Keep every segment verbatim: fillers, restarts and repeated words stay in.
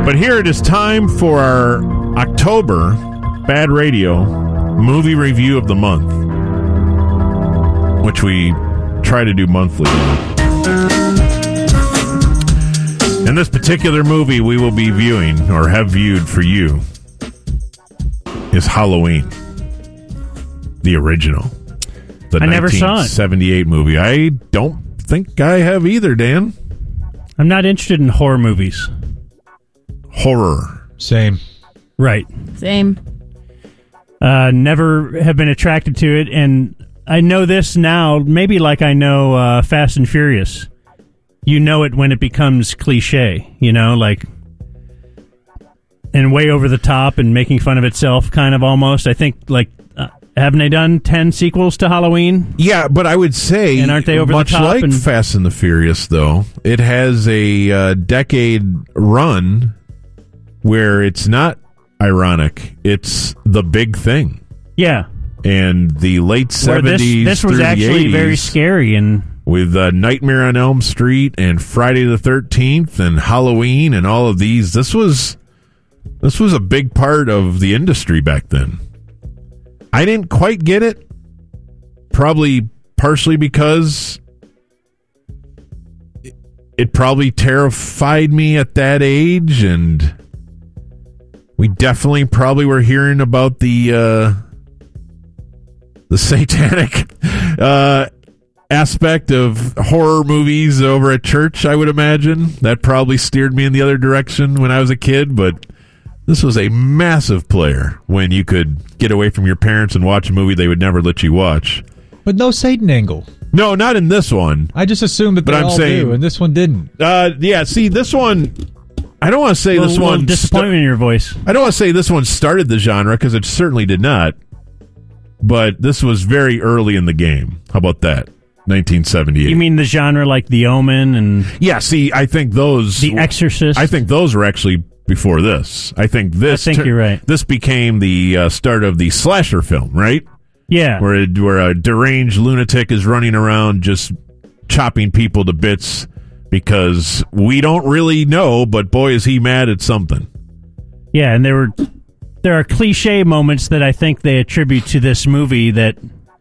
But here it is time for our October Bad Radio movie review of the month, which we try to do monthly. And this particular movie we will be viewing, or have viewed for you, is Halloween. The original. The I never saw it. nineteen seventy-eight movie. I don't think I have either, Dan. I'm not interested in horror movies. Horror. Same. Right. Same. Uh, never have been attracted to it, and I know this now, maybe like I know uh, Fast and Furious. You know it when it becomes cliche, you know, like, and way over the top and making fun of itself, kind of almost. I think, like, uh, haven't they done ten sequels to Halloween? Yeah, but I would say, and aren't they over much the top? like and- Fast and the Furious, though, it has a uh, decade run where it's not ironic. It's the big thing. Yeah. And the late seventies, this, this was through the actually eighties, very scary. And with uh, Nightmare on Elm Street and Friday the thirteenth and Halloween and all of these, this was this was a big part of the industry back then. I didn't quite get it, probably partially because it, it probably terrified me at that age, and we definitely probably were hearing about the uh, the satanic uh, aspect of horror movies over at church, I would imagine. That probably steered me in the other direction when I was a kid, but this was a massive player when you could get away from your parents and watch a movie they would never let you watch. But no Satan angle. No, not in this one. I just assumed that But they I'm all saying- do, and this one didn't. Uh, yeah, see, this one, I don't want to say a this little one... disappointment in your voice. I don't want to say this one started the genre, because it certainly did not. But this was very early in the game. How about that? nineteen seventy-eight. You mean the genre like The Omen and Yeah, see, I think those... The Exorcist? I think those were actually before this. I think this... I think you're right. This became the uh, start of the slasher film, right? Yeah. Where, it, where a deranged lunatic is running around just chopping people to bits because we don't really know, but boy, is he mad at something. Yeah, and there were there are cliche moments that I think they attribute to this movie that,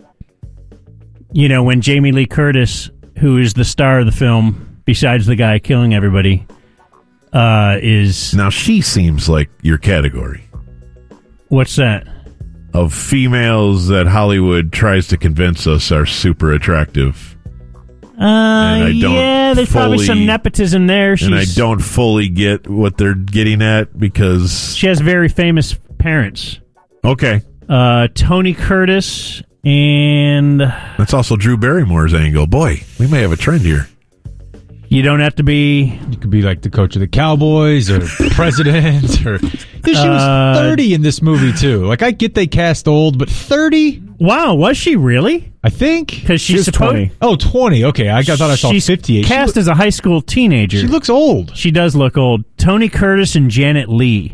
you know, when Jamie Lee Curtis, who is the star of the film, besides the guy killing everybody, uh, is... Now, she seems like your category. What's that? Of females that Hollywood tries to convince us are super attractive. Uh, I don't yeah, there's probably fully- some nepotism there. She's, and I don't fully get what they're getting at because... She has very famous parents. Okay. Uh, Tony Curtis and... That's also Drew Barrymore's angle. Boy, we may have a trend here. You don't have to be... You could be like the coach of the Cowboys or president. Or Dude, she was Uh, thirty in this movie, too. Like, I get they cast old, but thirty? Wow, was she really? I think. Because she's She was supposed... twenty. Oh, twenty. Okay, I thought I saw She's fifty-eight. She cast loo- as a high school teenager. She looks old. She does look old. Tony Curtis and Janet Leigh.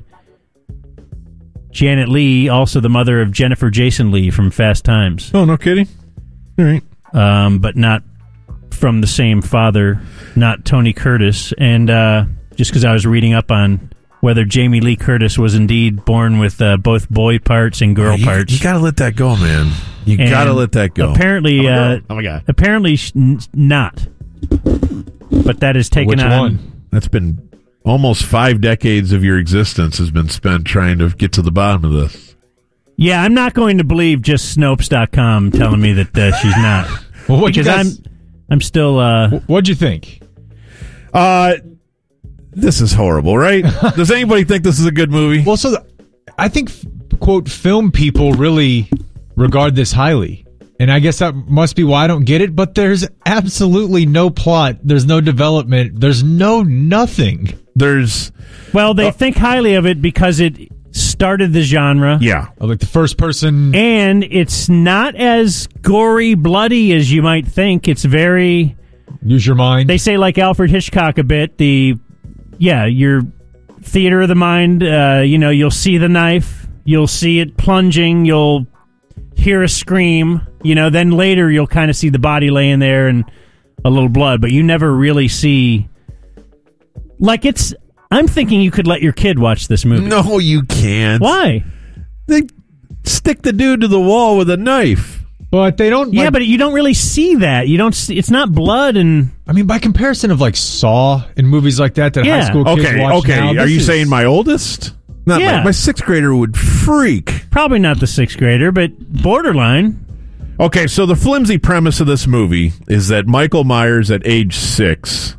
Janet Leigh, also the mother of Jennifer Jason Leigh from Fast Times. Oh, no kidding? All right. Um, but not from the same father, not Tony Curtis. And uh, just because I was reading up on whether Jamie Lee Curtis was indeed born with uh, both boy parts and girl you, parts. You gotta let that go, man. You And gotta let that go. Apparently, uh, oh my god. apparently sh- n- not. But that is taken Which on. one? That's been almost five decades of your existence has been spent trying to get to the bottom of this. Yeah, I'm not going to believe just Snopes dot com telling me that uh, she's not. Well, what'd you because guys- I'm, I'm still. Uh, Wh- What'd you think? Uh, this is horrible, right? Does anybody think this is a good movie? Well, so the, I think, quote, film people really regard this highly. And I guess that must be why I don't get it, but there's absolutely no plot. There's no development. There's no nothing. There's... well, they think highly of it because it started the genre. Yeah. Like the first person... And it's not as gory, bloody as you might think. It's very... Use your mind. They say, like Alfred Hitchcock a bit, the... Yeah, your theater of the mind, uh, you know, you'll see the knife, you'll see it plunging, you'll hear a scream, you know, then later you'll kind of see the body laying there and a little blood, but you never really see... Like, it's... I'm thinking you could let your kid watch this movie. No, you can't. Why? They stick the dude to the wall with a knife. But they don't. Yeah, like, but you don't really see that. You don't. See, it's not blood and. I mean, by comparison of like Saw and movies like that that Yeah. high school kids Okay, watch okay. now, Are this you is- saying my oldest? Not Yeah. my, my sixth grader would freak. Probably not the sixth grader, but borderline. Okay, so the flimsy premise of this movie is that Michael Myers, at age six,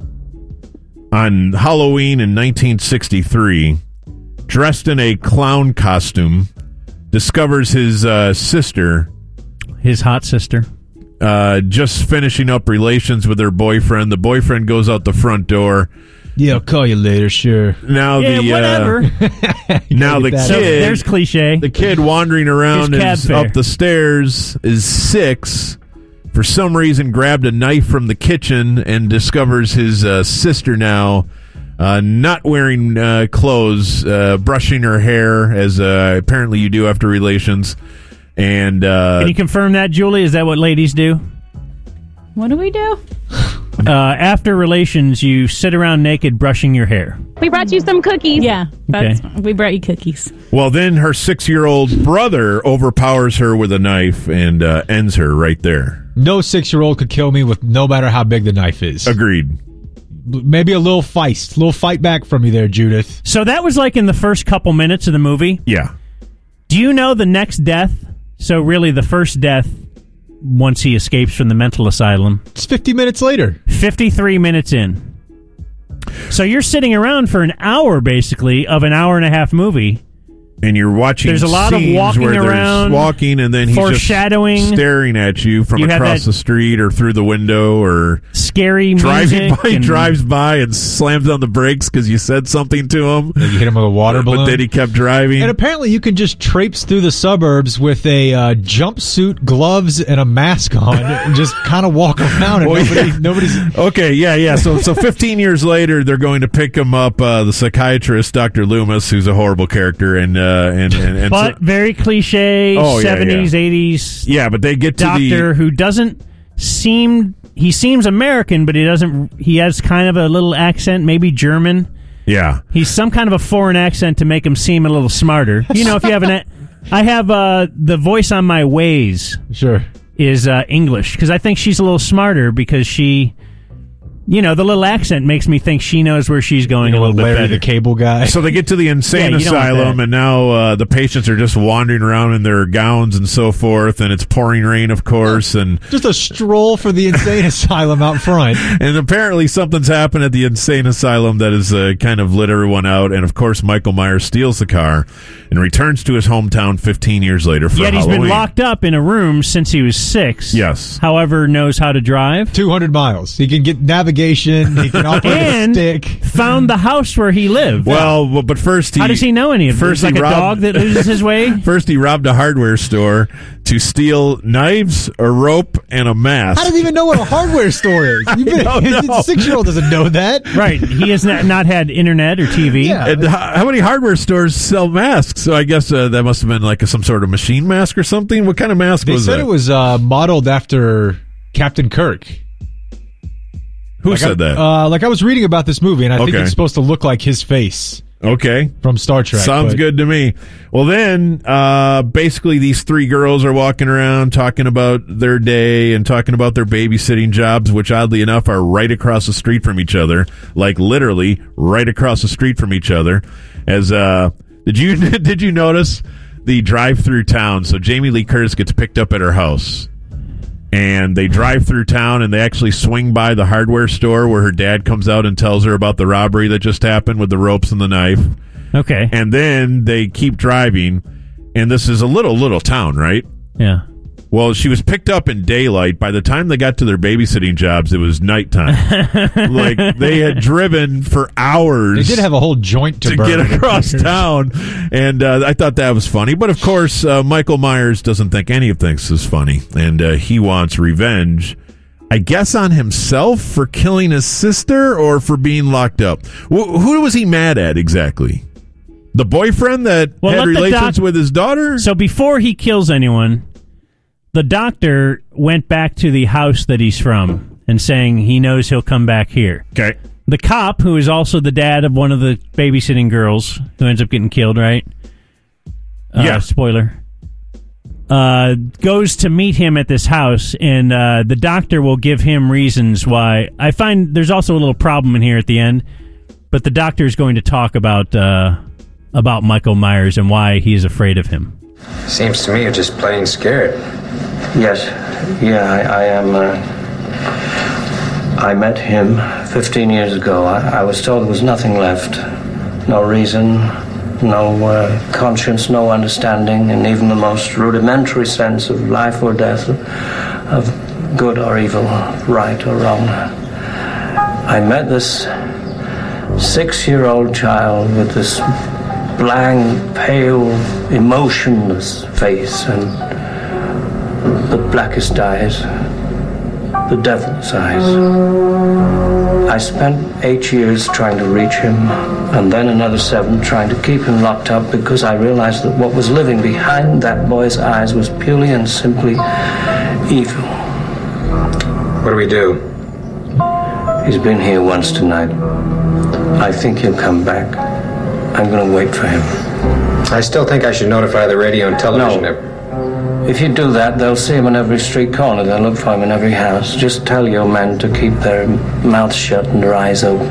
on Halloween in nineteen sixty-three, dressed in a clown costume, discovers his uh, sister His hot sister. uh, just finishing up relations with her boyfriend. The boyfriend goes out the front door. Yeah, I'll call you later. Sure. Now Yeah, the whatever. Uh, now the get that So kid, there's cliche. the kid wandering around His cab is fare. up the stairs is six. For some reason, grabbed a knife from the kitchen and discovers his uh, sister now uh, not wearing uh, clothes, uh, brushing her hair, as uh, apparently you do after relations. And uh, Can you confirm that, Julie? Is that what ladies do? What do we do? Uh, after relations, you sit around naked brushing your hair. We brought you some cookies. Yeah, that's, we brought you cookies. well, then her six-year-old brother overpowers her with a knife and uh, ends her right there. No six-year-old could kill me with no matter how big the knife is. Agreed. Maybe a little feist, little fight back from you there, Judith. So that was like in the first couple minutes of the movie. Yeah. Do you know the next death? So really the first death, once he escapes from the mental asylum, It's fifty minutes later. fifty-three minutes in. So you're sitting around for an hour, basically, of an hour and a half movie. And you're watching There's a lot of scenes walking where there's around, walking, and then he's foreshadowing. just staring at you from You have across that- the street or through the window, or Scary driving music. by. He and- drives by and slams on the brakes because you said something to him. You hit him with a water balloon. But then he kept driving. And apparently you can just traipse through the suburbs with a uh, jumpsuit, gloves, and a mask on and just kind of walk around and Well, nobody, yeah. nobody's... Okay, yeah, yeah. So, so fifteen years later, they're going to pick him up. Uh, the psychiatrist, Doctor Loomis, who's a horrible character, and uh, and and, and But so- very cliche, Oh, yeah, seventies, yeah. eighties yeah, but they get to doctor the who doesn't seem... He seems American, but he doesn't... He has kind of a little accent, maybe German. yeah. He's some kind of a foreign accent to make him seem a little smarter. You know, if you have an... a- I have uh, the voice on my Waze Sure. is uh, English, because I think she's a little smarter because she... You know, the little accent makes me think she knows where she's going a little bit Larry better. the Cable Guy. So they get to the insane Yeah, you don't want asylum, that. and now uh, the patients are just wandering around in their gowns and so forth, and it's pouring rain, of course, and Just a stroll for the insane asylum out front. and apparently something's happened at the insane asylum that has uh, kind of lit everyone out, and of course Michael Myers steals the car and returns to his hometown fifteen years later for Yet he's Halloween. been locked up in a room since he was six. Yes. However, knows how to drive. two hundred miles. He can get navigation. He can operate And a stick. found the house where he lived. Well, well, but first he How does he know any of first this? Like he a robbed- dog that loses his way? First, he robbed a hardware store to steal knives, a rope, and a mask. How does he even know what a hardware store is? You've been, don't know. his six-year-old doesn't know that. Right. He has not, not had internet or T V. Yeah. And how, how many hardware stores sell masks? So I guess uh, that must have been like a, some sort of machine mask or something. What kind of mask They was said that? it was uh, modeled after Captain Kirk. Who Like said I, that? Uh, like I was reading about this movie, and I think Okay. it's supposed to look like his face Okay. from Star Trek. Sounds but- good to me. Well, then, uh, basically, these three girls are walking around talking about their day and talking about their babysitting jobs, which oddly enough are right across the street from each other, like literally right across the street from each other. As uh, did you did you notice the drive-through town? So Jamie Lee Curtis gets picked up at her house. And they drive through town, and they actually swing by the hardware store where her dad comes out and tells her about the robbery that just happened with the ropes and the knife. Okay. And then they keep driving, and this is a little, little town, right? Yeah. Well, she was picked up in daylight. By the time they got to their babysitting jobs, it was nighttime. Like, they had driven for hours. They did have a whole joint to, to burn. get across town, and uh, I thought that was funny. But of course, uh, Michael Myers doesn't think any of this is funny, and uh, he wants revenge. I guess on himself for killing his sister or for being locked up. Wh- who was he mad at exactly? The boyfriend that Well, had let the relations doc- with his daughter? So before he kills anyone, the doctor went back to the house that he's from and saying he knows he'll come back here. Okay. the cop, who is also the dad of one of the babysitting girls who ends up getting killed, right? Uh, yeah. Spoiler. Uh, goes to meet him at this house, and uh, the doctor will give him reasons why. I find there's also a little problem in here at the end, but the doctor is going to talk about uh, about Michael Myers and why he is afraid of him. Seems to me you're just plain scared. Yes, yeah, I, I am. Uh, I met him fifteen years ago. I, I was told there was nothing left, no reason. No uh, conscience, no understanding, and even the most rudimentary sense of life or death, of good or evil, right or wrong. I met this six-year-old child with this blank, pale, emotionless face and the blackest eyes, the devil's eyes. I spent eight years trying to reach him, and then another seven trying to keep him locked up, because I realized that what was living behind that boy's eyes was purely and simply evil. What do we do? He's been here once tonight. I think he'll come back. I'm going to wait for him. I still think I should notify the radio and television. No. If you do that, they'll see him in every street corner. They'll look for him in every house. Just tell your men to keep their mouths shut and their eyes open.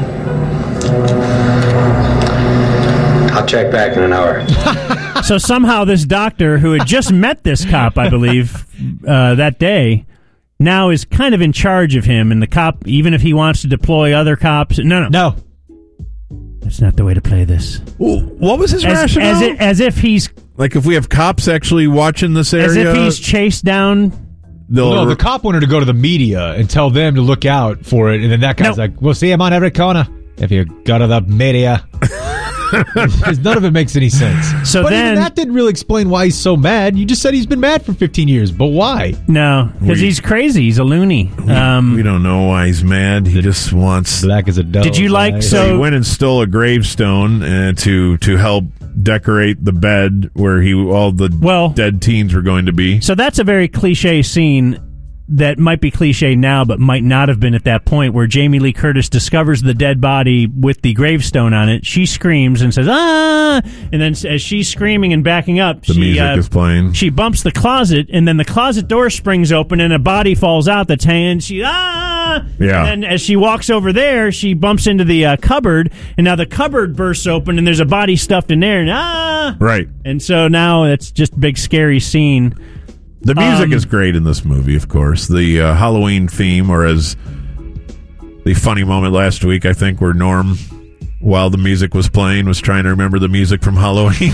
I'll check back in an hour. So somehow this doctor, who had just met this cop, I believe, uh, that day, now is kind of in charge of him. And the cop, even if he wants to deploy other cops... No, no. No. That's not the way to play this. Ooh, what was his as, rationale? As, it, as if he's... Like if we have cops actually watching this area... As if he's chased down... No, the cop wanted to go to the media and tell them to look out for it, and then that guy's no. like, we'll see him on every corner if you go to the media. Because none of it makes any sense. So but then, even that didn't really explain why he's so mad. You just said he's been mad for fifteen years, but why? No, because he's crazy. He's a loony. Um, we don't know why he's mad. He just wants... Black as a devil. Did you like... So, So he went and stole a gravestone uh, to to help decorate the bed where he all the Well- dead teens were going to be. So that's a very cliche scene that might be cliche now, but might not have been at that point, where Jamie Lee Curtis discovers the dead body with the gravestone on it. She screams and says, ah! And then as she's screaming and backing up, The she, music uh, is playing. she bumps the closet, and then the closet door springs open, and a body falls out that's hanging. She, ah! Yeah. And then as she walks over there, she bumps into the uh, cupboard, and now the cupboard bursts open, and there's a body stuffed in there, and ah! Right. And so now it's just a big scary scene. The music Um, is great in this movie, of course. The uh, Halloween theme, or as the funny moment last week, I think, where Norm, while the music was playing, was trying to remember the music from Halloween.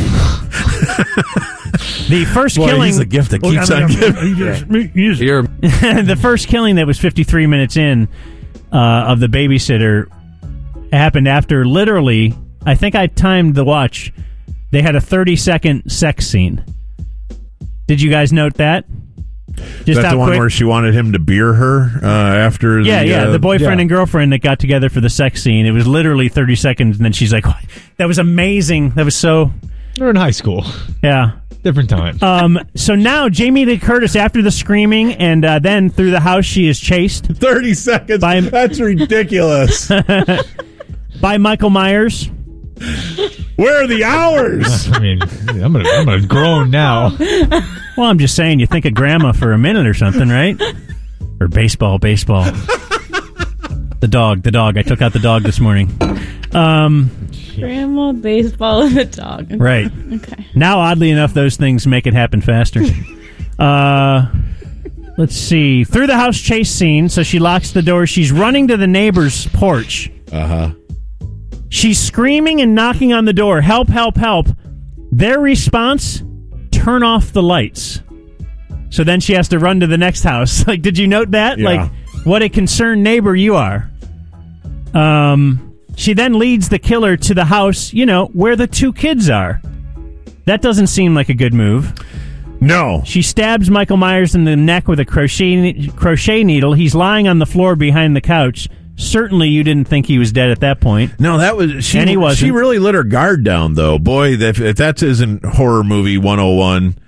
The first Boy, killing... he's the gift that keeps on giving. You're The first killing that was fifty-three minutes in uh, of the babysitter happened after literally, I think I timed the watch, they had a thirty-second sex scene. Did you guys note that? Just That's out the one quick? where she wanted him to beer her uh, after Yeah, the... yeah, uh, the boyfriend yeah. and girlfriend that got together for the sex scene. It was literally thirty seconds, and then she's like, that was amazing. That was so... They're in high school. Yeah. Different time. Um, so now Jamie Lee Curtis, after the screaming, and uh, then through the house, she is chased thirty seconds? By- That's ridiculous. by Michael Myers. Where are the hours? I mean, I'm gonna, I'm gonna groan now. Well, I'm just saying, you think of grandma for a minute or something, right? Or baseball, baseball. The dog, the dog. I took out the dog this morning. Um, Grandma, baseball, and a dog. Okay. right. Okay. Now, oddly enough, those things make it happen faster. uh, let's see. Through the house chase scene, so she locks the door. She's running to the neighbor's porch. Uh-huh. She's screaming and knocking on the door. Help, help, help. Their response, turn off the lights. So then she has to run to the next house. Like, did you note that? Yeah. Like, what a concerned neighbor you are. Um, she then leads the killer to the house, you know, where the two kids are. That doesn't seem like a good move. No. She stabs Michael Myers in the neck with a crochet crochet needle. He's lying on the floor behind the couch. Certainly you didn't think he was dead at that point. No, that was she. And he wasn't. She really let her guard down, though. Boy, if, if that isn't horror movie one oh one,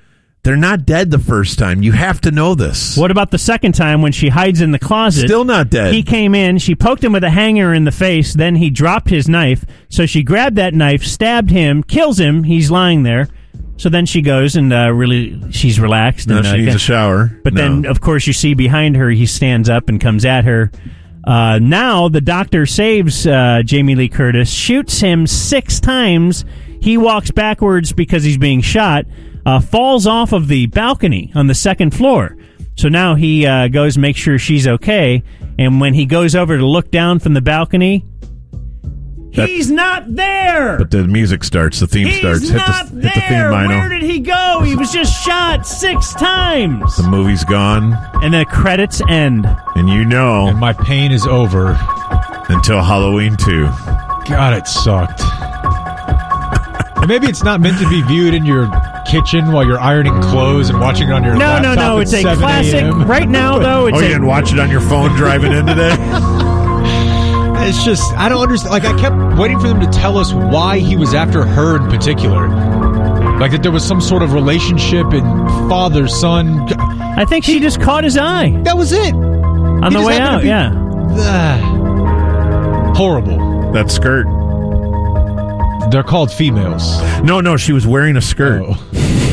They're not dead the first time. You have to know this. What about the second time when she hides in the closet? Still not dead. He came in, she poked him with a hanger in the face, then he dropped his knife. So she grabbed that knife, stabbed him, kills him. He's lying there. So then she goes and uh, really, she's relaxed. Now and, she uh, needs a shower. But No. then, of course, you see behind her, he stands up and comes at her. Uh, now the doctor saves uh, Jamie Lee Curtis, shoots him six times. He walks backwards because he's being shot, uh, falls off of the balcony on the second floor. So now he uh, goes make sure she's okay. And when he goes over to look down from the balcony, That- he's not there. But the music starts. The theme He's starts. not hit the, there. hit the theme, Mino. Where did he go? He was just shot six times. The movie's gone, And the credits end. and you know And my pain is over. until Halloween two. God, it sucked. And maybe it's not meant to be viewed in your kitchen while you're ironing clothes and watching it on your No, laptop no, no. at It's a seven classic. a.m. Right now, though, it's Oh, you a didn't watch it on your phone driving in today? It's just, I don't understand. Like, I kept waiting for them to tell us why he was after her in particular. Like, that there was some sort of relationship and father, son. I think she just caught his eye That was it. on He the just way happened out. to be- Yeah. Ah. Horrible. That skirt. They're called females. No, no, she was wearing a skirt. Oh.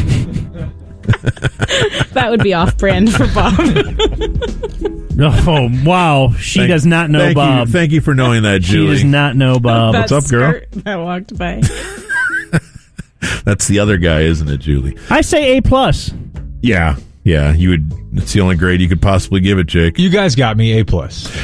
That would be off-brand for Bob. Oh wow, she Thank- does not know thank Bob. You, thank you for knowing that, She Julie. does not know Bob. That What's up, girl? skirt That walked by. That's the other guy, isn't it, Julie? I say A plus. Yeah, yeah. You would. It's the only grade you could possibly give it, Jake. You guys got me A plus.